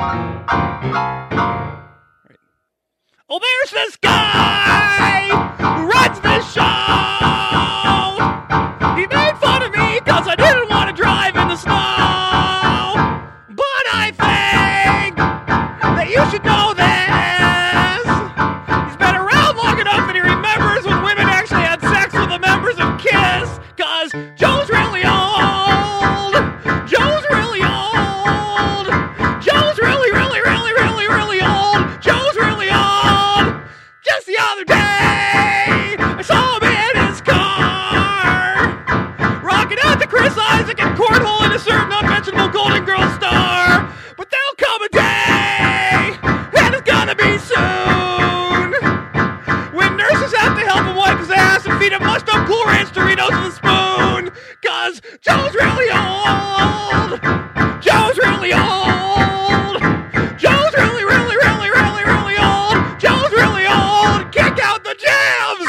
Oh, there's this guy who runs this show. He made fun of me because I didn't want to drive in the snow. But I think that you should know this. He's been around long enough and he remembers when women actually had sex with the members of KISS. Because Joe's really old. Joe's really old. Joe's really, really, really, really, really old. Joe's really old. Just the other day, I saw him in his car, rocking out to Chris Isaac and cornhole in a certain unmentionable Golden Girl star. But there'll come a day, and it's gonna be soon, when nurses have to help him wipe his ass and feed him mushed up Cool Ranch Doritos with a spoon. Cause Joe's really old. Joe's really old. Joe's really, really, really, really, really old. Joe's really old. Kick out the jams.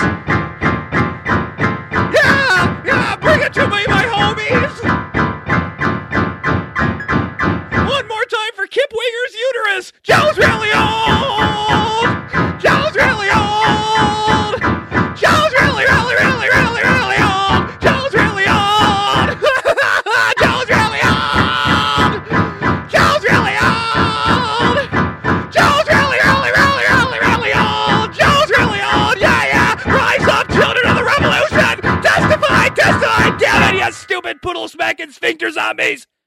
Yeah, bring it to me, my homies. One more time for Kip Winger's uterus. Joe's really old. Joe's really old. Joe's really, really, really, really, really old. Joe's really old. Joe's really old. Joe's really old. Joe's really, really, really, really, really old. Joe's really old. Yeah. Rise up, children of the revolution. Testify. Damn it, you stupid poodle smacking sphincter zombies.